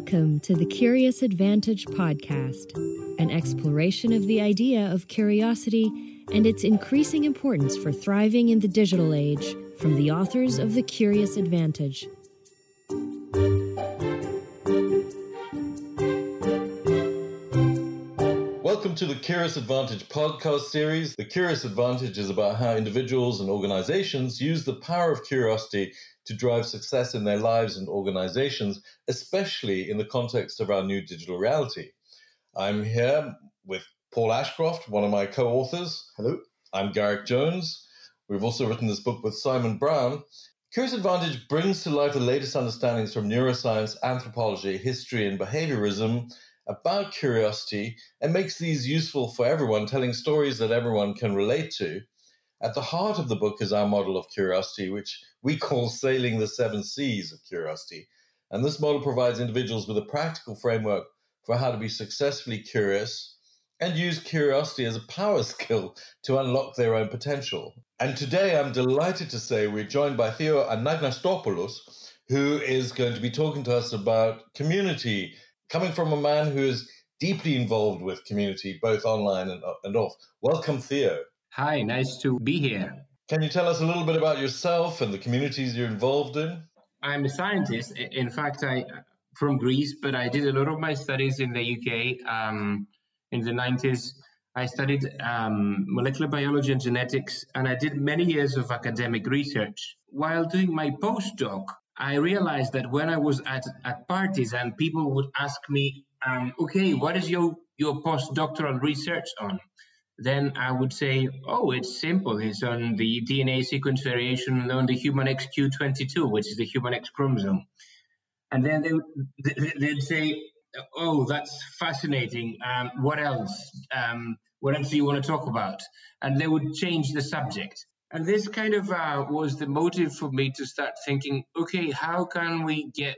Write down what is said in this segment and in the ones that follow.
Welcome to the Curious Advantage podcast, an exploration of the idea of curiosity and its increasing importance for thriving in the digital age, from the authors of The Curious Advantage. Welcome to the Curious Advantage podcast series. The Curious Advantage is about how individuals and organizations use the power of curiosity to drive success in their lives and organizations, especially in the context of our new digital reality. I'm here with Paul Ashcroft, one of my co-authors. Hello. I'm Garrick Jones. We've also written this book with Simon Brown. Curious Advantage brings to life the latest understandings from neuroscience, anthropology, history, and behaviorism about curiosity and makes these useful for everyone, telling stories that everyone can relate to. At the heart of the book is our model of curiosity, which we call Sailing the Seven Seas of Curiosity. And this model provides individuals with a practical framework for how to be successfully curious and use curiosity as a power skill to unlock their own potential. And today I'm delighted to say we're joined by Theo Anagnastopoulos, who is going to be talking to us about community, coming from a man who is deeply involved with community, both online and off. Welcome, Theo. Hi, nice to be here. Can you tell us a little bit about yourself and the communities you're involved in? I'm a scientist. In fact, I'm from Greece, but I did a lot of my studies in the UK in the 90s. I studied molecular biology and genetics, and I did many years of academic research. While doing my postdoc, I realized that when I was at parties and people would ask me, okay, what is your postdoctoral research on? Then I would say, oh, it's simple. It's on the DNA sequence variation on the human XQ22, which is the human X chromosome. And then they'd say, oh, that's fascinating. What else? What else do you want to talk about? And they would change the subject. And this kind of was the motive for me to start thinking, okay, how can we get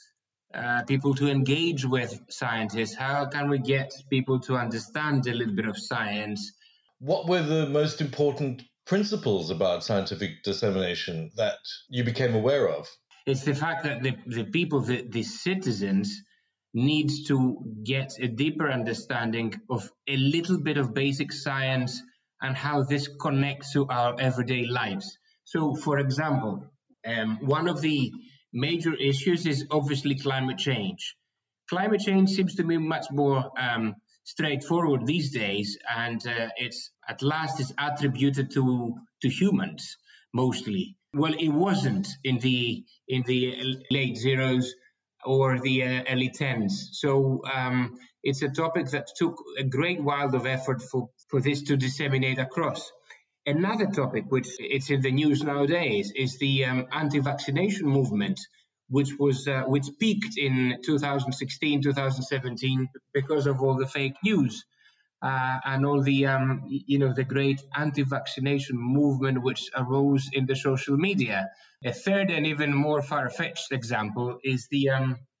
people to engage with scientists? How can we get people to understand a little bit of science? What were the most important principles about scientific dissemination that you became aware of? It's the fact that the people, the citizens, need to get a deeper understanding of a little bit of basic science and how this connects to our everyday lives. So, for example, one of the major issues is obviously climate change. Climate change seems to be much more straightforward these days, and it's at last is attributed to humans mostly. Well, it wasn't in the late zeros or the early tens. So it's a topic that took a great while of effort for this to disseminate across. Another topic which it's in the news nowadays is the anti-vaccination movement, which peaked in 2016, 2017 because of all the fake news and all the the great anti-vaccination movement which arose in the social media. A third and even more far-fetched example is the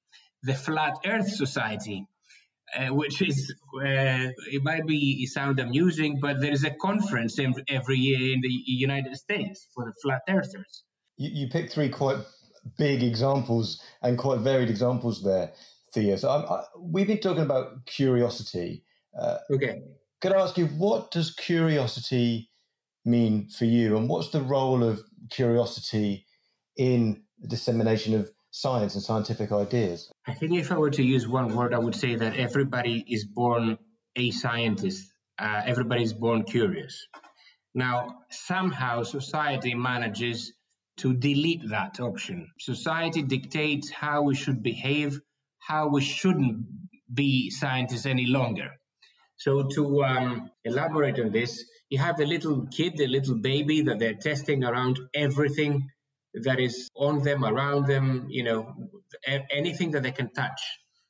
Flat Earth Society. Which is, it might sound amusing, but there is a conference every year in the United States for the flat earthers. You picked three quite big examples and quite varied examples there, Theo. So we've been talking about curiosity. Okay. Could I ask you, what does curiosity mean for you, and what's the role of curiosity in the dissemination of science and scientific ideas? I think if I were to use one word, I would say that everybody is born a scientist. Everybody is born curious. Now, somehow society manages to delete that option. Society dictates how we should behave, how we shouldn't be scientists any longer. So to elaborate on this, you have the little kid, the little baby that they're testing around everything that is on them, around them, anything that they can touch.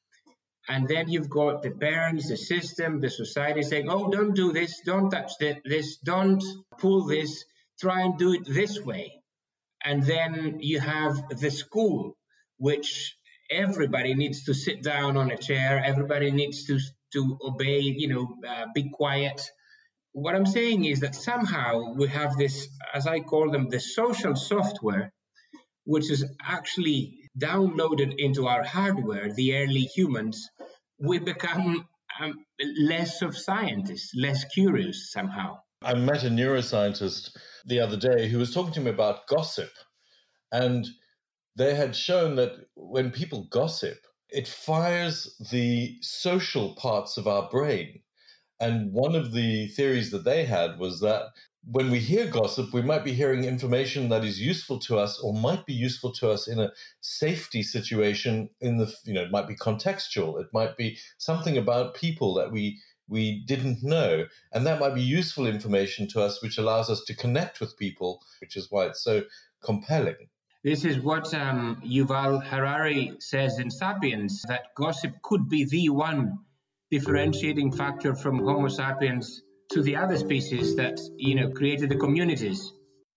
And then you've got the parents, the system, the society saying, oh, don't do this, don't touch this, don't pull this, try and do it this way. And then you have the school, which everybody needs to sit down on a chair, everybody needs to obey, be quiet. What I'm saying is that somehow we have this, as I call them, the social software, which is actually downloaded into our hardware, the early humans, we become less of scientists, less curious somehow. I met a neuroscientist the other day who was talking to me about gossip. And they had shown that when people gossip, it fires the social parts of our brain. And one of the theories that they had was that when we hear gossip, we might be hearing information that is useful to us or might be useful to us in a safety situation it might be contextual. It might be something about people that we didn't know. And that might be useful information to us, which allows us to connect with people, which is why it's so compelling. This is what Yuval Harari says in Sapiens, that gossip could be the one differentiating factor from Homo sapiens to the other species that, created the communities.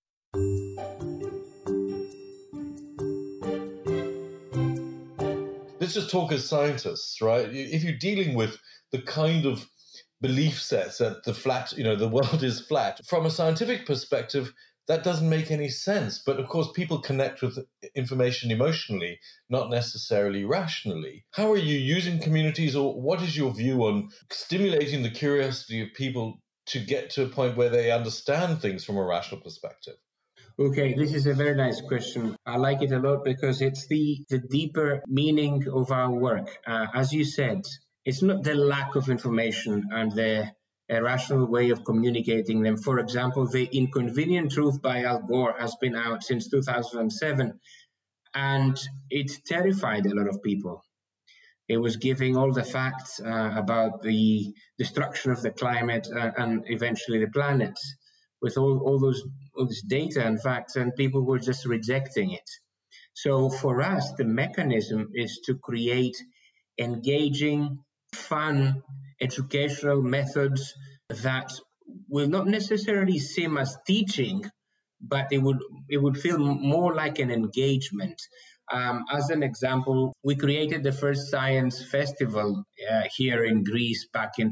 Let's just talk as scientists, right? If you're dealing with the kind of belief sets that the world is flat, from a scientific perspective, that doesn't make any sense. But of course, people connect with information emotionally, not necessarily rationally. How are you using communities, or what is your view on stimulating the curiosity of people to get to a point where they understand things from a rational perspective? Okay, this is a very nice question. I like it a lot because it's the deeper meaning of our work. As you said, it's not the lack of information and the rational way of communicating them. For example, The Inconvenient Truth by Al Gore has been out since 2007, and it terrified a lot of people. It was giving all the facts about the destruction of the climate and eventually the planet, with all this data and facts, and people were just rejecting it. So for us, the mechanism is to create engaging, fun, educational methods that will not necessarily seem as teaching, but it would feel more like an engagement. As an example, we created the first science festival here in Greece back in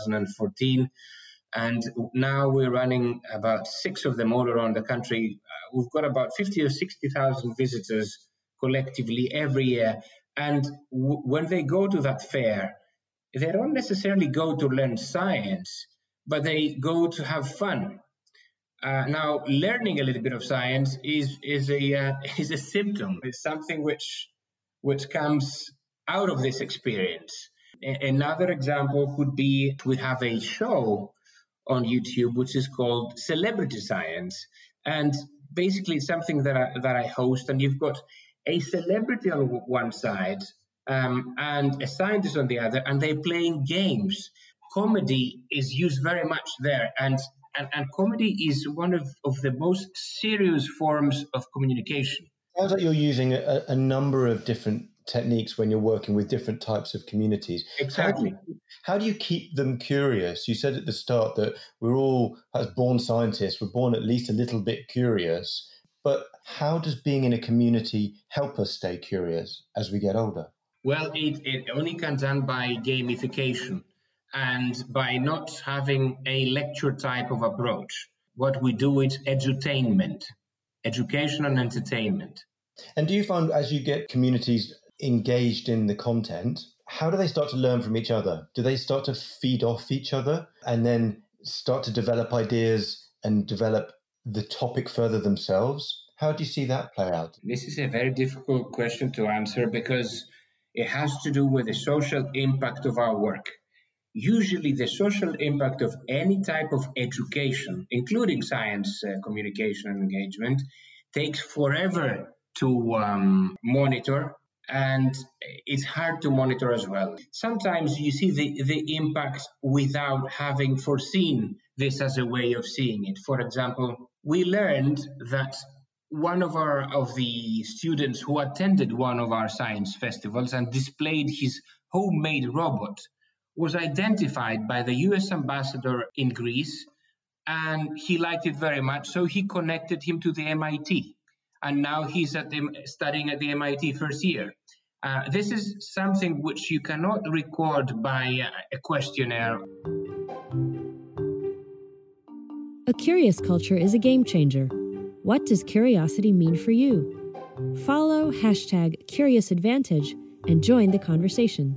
2014. And now we're running about 6 of them all around the country. We've got about 50 or 60,000 visitors collectively every year. And when they go to that fair, they don't necessarily go to learn science, but they go to have fun. Now, learning a little bit of science is a symptom. It's something which comes out of this experience. Another example could be we have a show on YouTube which is called Celebrity Science, and basically it's something that I host, and you've got a celebrity on one side and a scientist on the other, and they're playing games. Comedy is used very much there, and comedy is one of the most serious forms of communication. Sounds like you're using a number of different techniques when you're working with different types of communities. Exactly. How do you keep them curious? You said at the start that we're all, as born scientists, we're born at least a little bit curious. But how does being in a community help us stay curious as we get older? Well, it only can be done by gamification and by not having a lecture type of approach. What we do is edutainment, education and entertainment. And do you find as you get communities engaged in the content, how do they start to learn from each other? Do they start to feed off each other and then start to develop ideas and develop the topic further themselves? How do you see that play out? This is a very difficult question to answer because it has to do with the social impact of our work. Usually the social impact of any type of education, including science communication and engagement, takes forever to monitor, and it's hard to monitor as well. Sometimes you see the impact without having foreseen this as a way of seeing it. For example, we learned that one of the students who attended one of our science festivals and displayed his homemade robot was identified by the US ambassador in Greece, and he liked it very much, so he connected him to the MIT. And now he's studying at the MIT first year. This is something which you cannot record by a questionnaire. A curious culture is a game changer. What does curiosity mean for you? Follow #CuriousAdvantage and join the conversation.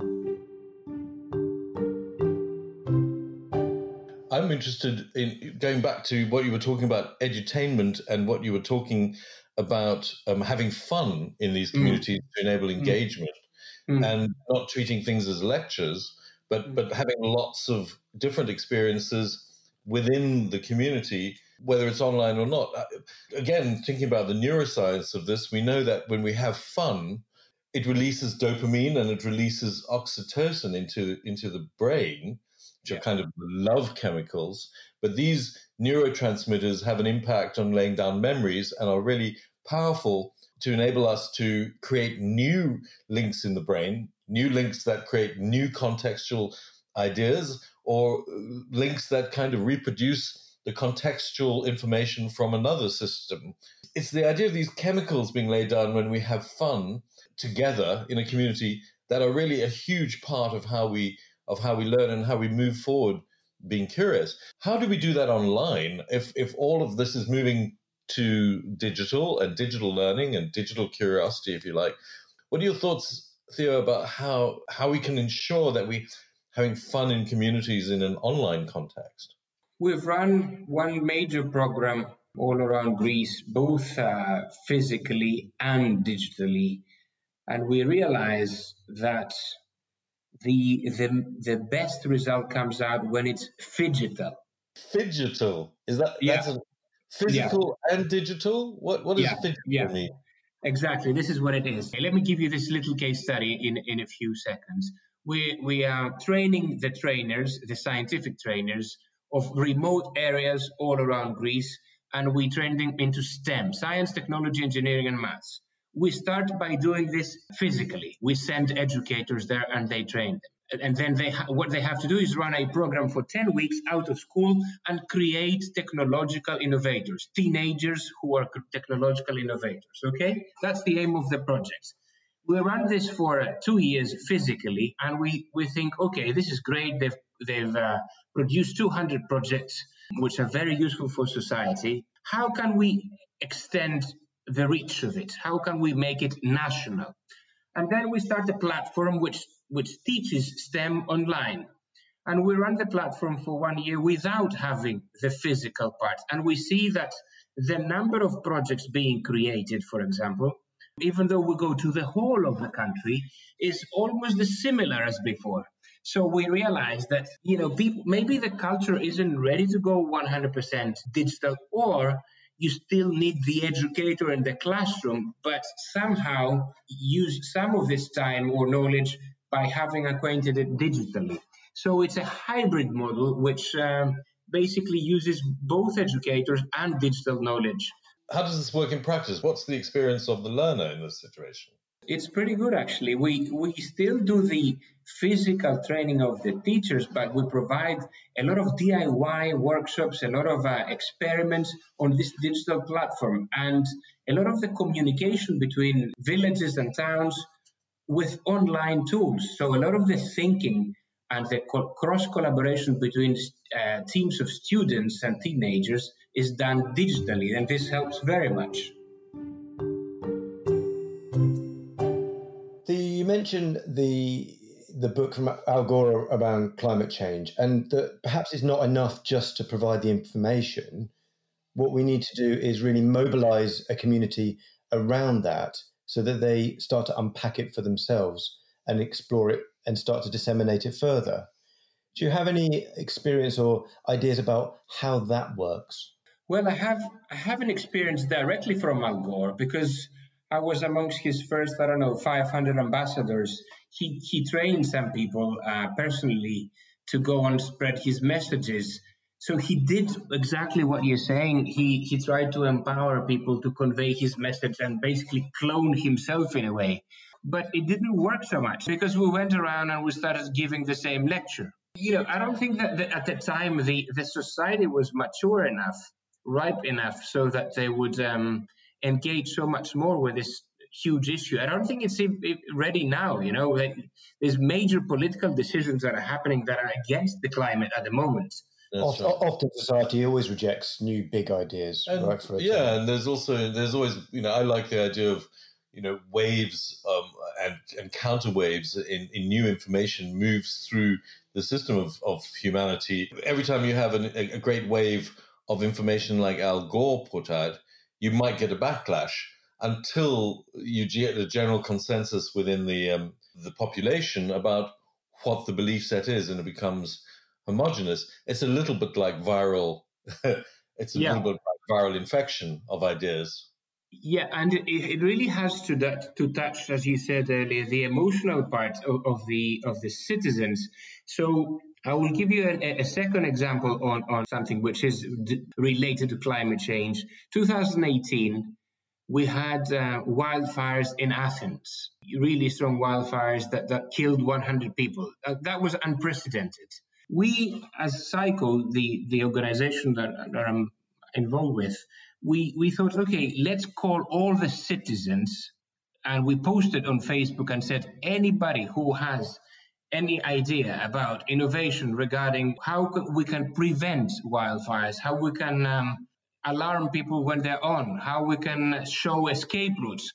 I'm interested in going back to what you were talking about, edutainment, and what you were talking about having fun in these communities to enable engagement and not treating things as lectures, but having lots of different experiences within the community, whether it's online or not. Again, thinking about the neuroscience of this, we know that when we have fun, it releases dopamine and it releases oxytocin into the brain, which are kind of love chemicals. But these neurotransmitters have an impact on laying down memories and are really powerful to enable us to create new links in the brain, new links that create new contextual ideas, or links that kind of reproduce the contextual information from another system. It's the idea of these chemicals being laid down when we have fun together in a community that are really a huge part of how we learn and how we move forward being curious. How do we do that online if all of this is moving to digital and digital learning and digital curiosity, if you like? What are your thoughts, Theo, about how we can ensure that we having fun in communities in an online context? We've run one major program all around Greece, both physically and digitally, and we realize that the best result comes out when it's phygital. Phygital? That's a physical and digital? What does phygital mean? Exactly. This is what it is. Let me give you this little case study in a few seconds. We are training the trainers, the scientific trainers of remote areas all around Greece, and we train them into STEM, science, technology, engineering, and maths. We start by doing this physically. We send educators there and they train them. And then what they have to do is run a program for 10 weeks out of school and create technological innovators, teenagers who are technological innovators, okay? That's the aim of the project. We run this for 2 years physically, and we think, okay, this is great. They've produced 200 projects, which are very useful for society. How can we extend the reach of it? How can we make it national? And then we start a platform which teaches STEM online. And we run the platform for 1 year without having the physical part. And we see that the number of projects being created, for example, even though we go to the whole of the country, is almost as similar as before. So we realize that, people, maybe the culture isn't ready to go 100% digital, or you still need the educator in the classroom, but somehow use some of this time or knowledge by having acquainted it digitally. So it's a hybrid model which basically uses both educators and digital knowledge. How does this work in practice? What's the experience of the learner in this situation? It's pretty good, actually. We still do the physical training of the teachers, but we provide a lot of DIY workshops, a lot of experiments on this digital platform, and a lot of the communication between villages and towns with online tools. So a lot of the thinking and the cross-collaboration between teams of students and teenagers is done digitally, and this helps very much. You mentioned the book from Al Gore around climate change, and that perhaps it's not enough just to provide the information. What we need to do is really mobilize a community around that so that they start to unpack it for themselves and explore it and start to disseminate it further. Do you have any experience or ideas about how that works? Well, I have an experience directly from Al Gore, because I was amongst his first, 500 ambassadors. He trained some people personally to go and spread his messages. So he did exactly what you're saying. He tried to empower people to convey his message and basically clone himself in a way. But it didn't work so much, because we went around and we started giving the same lecture. I don't think that at the time the society was mature enough, ripe enough, so that they would engage so much more with this huge issue. I don't think it's ready now. There's major political decisions that are happening that are against the climate at the moment. Often society always rejects new big ideas. And, and there's always, I like the idea of waves and counter waves in new information moves through the system of humanity. Every time you have a great wave of information like Al Gore put out, you might get a backlash until you get a general consensus within the population about what the belief set is, and it becomes homogenous. It's a little bit like viral. It's a little bit like viral infection of ideas. Yeah, and it really has to touch, as you said earlier, the emotional part of the citizens. So I will give you a second example on something which is related to climate change. 2018, we had wildfires in Athens, really strong wildfires that killed 100 people. That was unprecedented. We, as Psycho, the organization that I'm involved with, we thought, okay, let's call all the citizens, and we posted on Facebook and said, anybody who has any idea about innovation regarding how we can prevent wildfires, how we can alarm people when they're on, how we can show escape routes,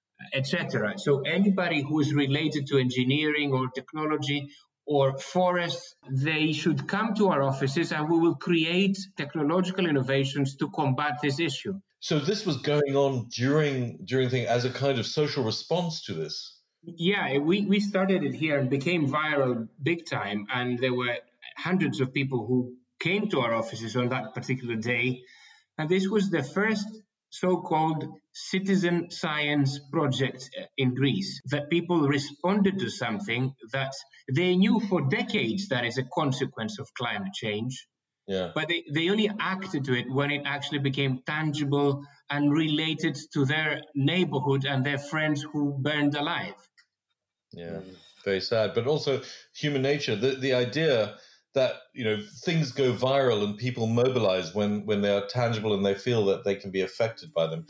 etc. So anybody who is related to engineering or technology or forests, they should come to our offices and we will create technological innovations to combat this issue. So this was going on during thing as a kind of social response to this? Yeah, we started it here and became viral big time. And there were hundreds of people who came to our offices on that particular day. And this was the first so-called citizen science project in Greece, that people responded to something that they knew for decades that is a consequence of climate change. Yeah. But they only acted to it when it actually became tangible and related to their neighborhood and their friends who burned alive. Yeah, very sad. But also human nature, the idea that things go viral and people mobilize when they are tangible and they feel that they can be affected by them.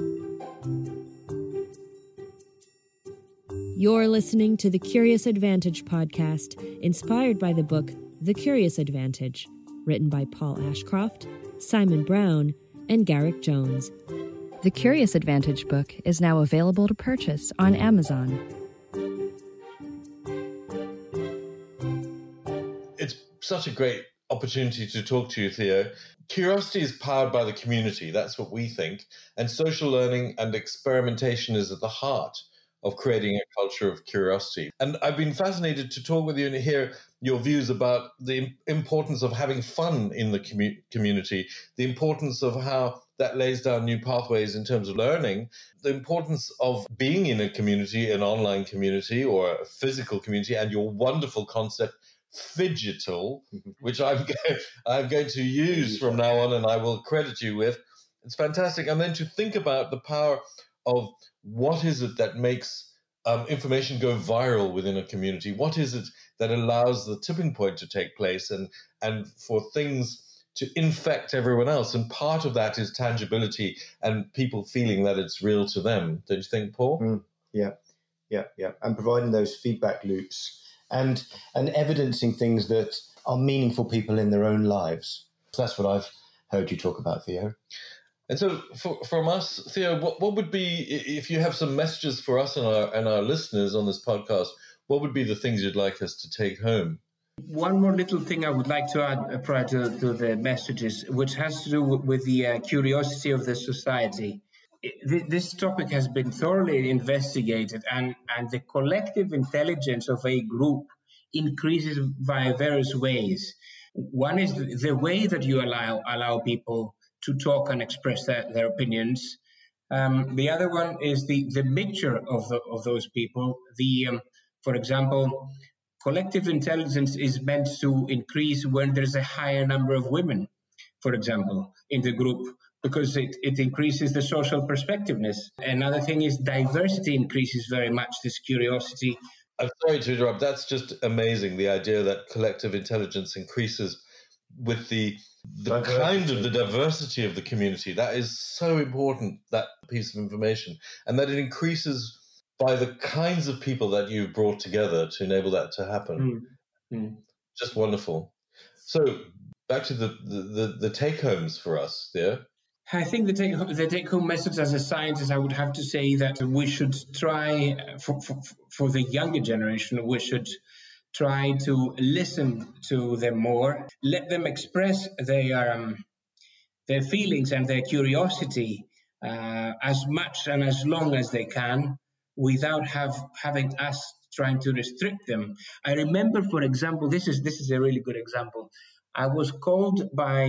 You're listening to the Curious Advantage podcast, inspired by the book The Curious Advantage, written by Paul Ashcroft, Simon Brown, and Garrick Jones. The Curious Advantage book is now available to purchase on Amazon. It's such a great opportunity to talk to you, Theo. Curiosity is powered by the community. That's what we think. And social learning and experimentation is at the heart of creating a culture of curiosity. And I've been fascinated to talk with you and hear your views about the importance of having fun in the community, the importance of how that lays down new pathways in terms of learning, the importance of being in a community, an online community or a physical community, and your wonderful concept, Phygital, which I'm going to use from now on and I will credit you with. It's fantastic. And then to think about the power of what is it that makes information go viral within a community? What is it that allows the tipping point to take place and for things to infect everyone else? And part of that is tangibility and people feeling that it's real to them. Don't you think, Paul? Yeah. And providing those feedback loops and evidencing things that are meaningful people in their own lives. So that's what I've heard you talk about, Theo. And so from us, Theo, what would be, if you have some messages for us and our listeners on this podcast, what would be the things you'd like us to take home? One more little thing I would like to add prior to the messages, which has to do with the curiosity of the society. This topic has been thoroughly investigated, and the collective intelligence of a group increases via various ways. One is the way that you allow people to talk and express their opinions. The other one is the mixture of those people. For example, collective intelligence is meant to increase when there's a higher number of women, for example, in the group, because it increases the social perspectiveness. Another thing is diversity increases very much this curiosity. I'm sorry to interrupt. That's just amazing. The idea that collective intelligence increases with the kind of the diversity of the community. That is so important, that piece of information, and that it increases by the kinds of people that you've brought together to enable that to happen. Just wonderful. So back to the take-homes for us there. I think the take-home message as a scientist, I would have to say that we should try, for the younger generation, we should try to listen to them more, let them express their feelings and their curiosity as much and as long as they can, without having us trying to restrict them. I remember, for example, this is a really good example. We were called by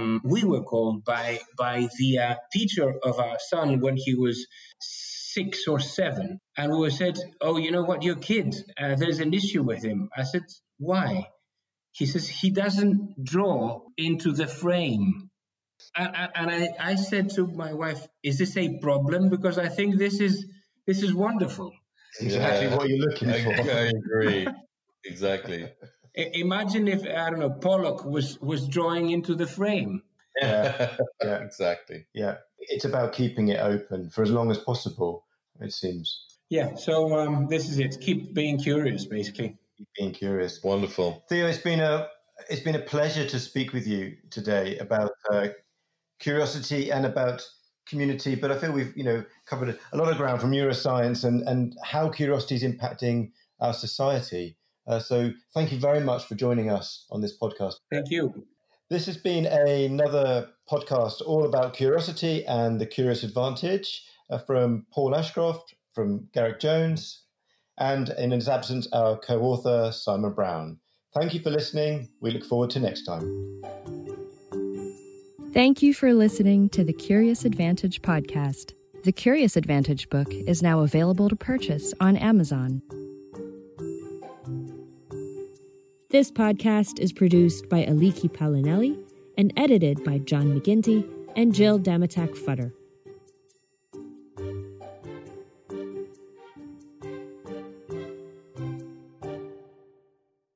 the teacher of our son when he was 6 or 7, and we were said, "Oh, you know what, your kid, there's an issue with him." I said, "Why?" He says, "He doesn't draw into the frame." And I said to my wife, "Is this a problem? Because I think this is wonderful." Exactly what you're looking for. I agree. Exactly. Imagine if, I don't know, Pollock was drawing into the frame. Yeah. Exactly. Yeah. It's about keeping it open for as long as possible, it seems. Yeah. So this is it. Keep being curious, basically. Keep being curious. Wonderful. Theo, it's been a pleasure to speak with you today about curiosity and about community. But I feel we've covered a lot of ground from neuroscience and how curiosity is impacting our society. So thank you very much for joining us on this podcast. Thank you. This has been another podcast all about curiosity and the Curious Advantage from Paul Ashcroft, from Garrick Jones, and in his absence, our co-author, Simon Brown. Thank you for listening. We look forward to next time. Thank you for listening to the Curious Advantage podcast. The Curious Advantage book is now available to purchase on Amazon. This podcast is produced by Aliki Palinelli and edited by John McGinty and Jill Damatak Futter.